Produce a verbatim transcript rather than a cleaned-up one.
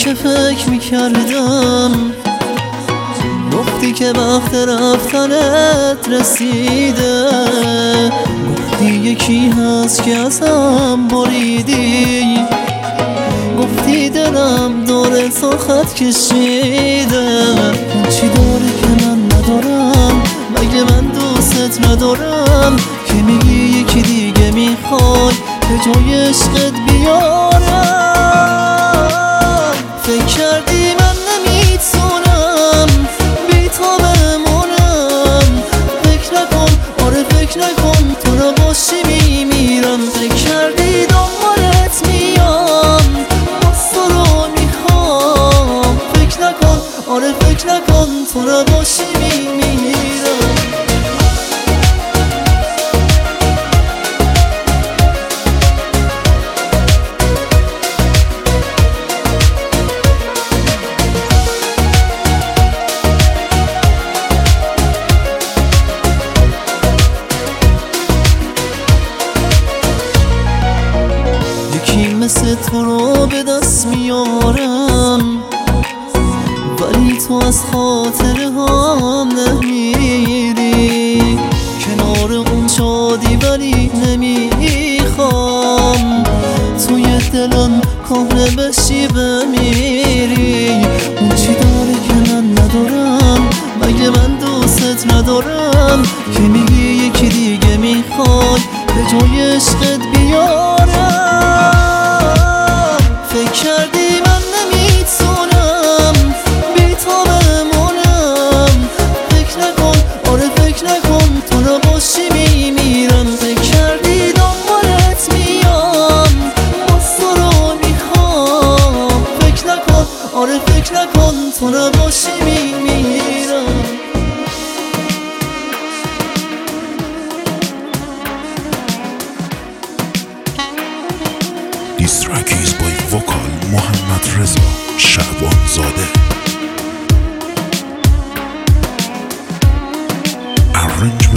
که فکر میکردم گفتی که وقت رفتنت رسیده، گفتی یکی هست که ازم بریدی، گفتی دلم دور تو خط کشیده. اون چی داره که من ندارم؟ مگه من دوست ندارم که میگی یکی دیگه میخوای به جای عشقت بیارم؟ فکر کردی من نمیتونم بی تو بمونم؟ فکر نکن، آره فکر نکن، تو نباشی میمیرم. فکر کردی دنبالت میام، باز تو رو میخوام. فکر نکن، آره فکر نکن، تو نباشی میمیرم. مثل تو رو به دست میارم، ولی تو از خاطر هم نمیری. کنار اون شادی ولی نمیخوام توی دلم کهنه بشی بمیری. اون چی داره که من ندارم؟ مگه من دوست ندارم که میگی یکی دیگه میخوای به جای عشقت بیارم؟ فکر کردی من نمیتونم بی تو بمونم؟ فکر نکن، آره فکر نکن، تو نباشی میمیرم. فکر کردی دنبالت میام، باز تو رو میخوام. فکر نکن، آره فکر نکن، تو نباشی میمیرم. This track is by vocal Mohammad Reza Shaban Zade. Arrangement